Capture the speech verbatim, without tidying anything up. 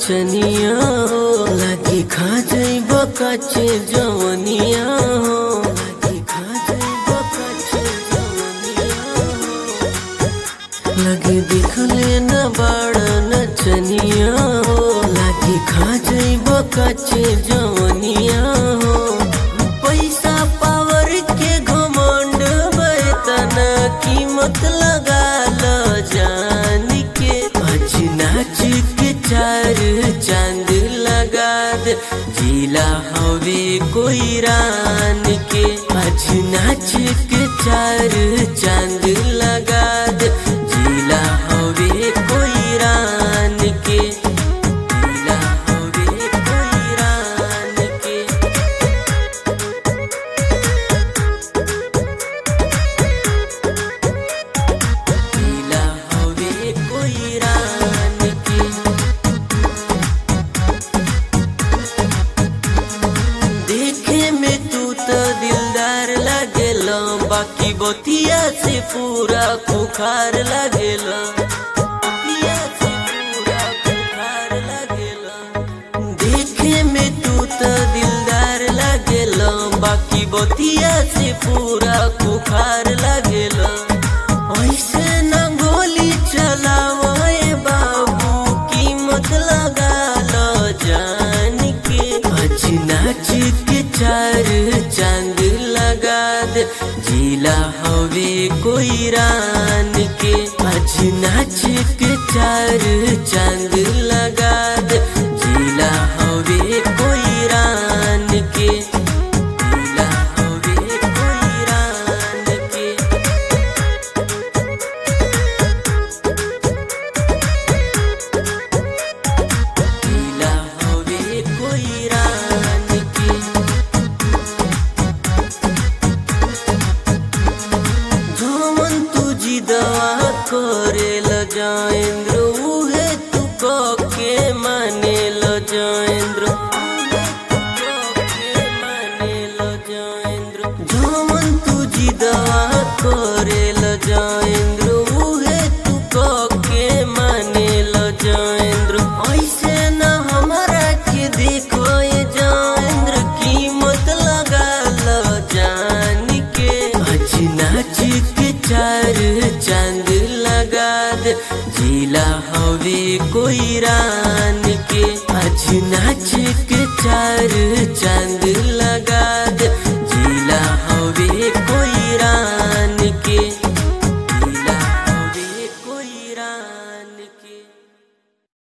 नचनिया हो लागी खा जाइब कच्चे जवनिया हो लागी खा जाइब कच्चे जवनिया हो लगे दिखले न बड़ नचनिया हो लागी खा जाइब कच्चे जवनिया हो पैसा पावर के घमंड बेतना कीमत लगा लो जान के आज नाच के चार चांद लगा दे जिला हवे कोई रान के आज नाच के चार चांद लगा दे जिला हवे कोई रान के जिला हवे कोई रान के जिला हवे कोई रान के देखे में तू तो दिलदार लगेला बाकी बतिया से पूरा खुखार लगेला बतिया से पूरा खुखार लगेला देखे में तू तो दिलदार लगेला बाकी बतिया से पूरा खुखार लगेला ऐसे न गोली चलावे बाबू कीमत लगा लो जान के आज नाच के चार चांद लगा दे जिला हवे कोई रान के आज नाच के चार चांद लगा दे जिला हवे कोई रान के जिला हवे कोई रान के जिला हवे कोई रान के झमन तुझी दवा करेल जाएंद्र उहे तू के मानेल जाएंद्र झमन तुझी दवा करेल जाएंद्र उहे तू के मानेल जाएंद्र ऐसे न हमारा के देखो ये जाएंद्र कीमत लगा लो जान के आज नाच के चार चांद लगा दे जिला हवे कोई रान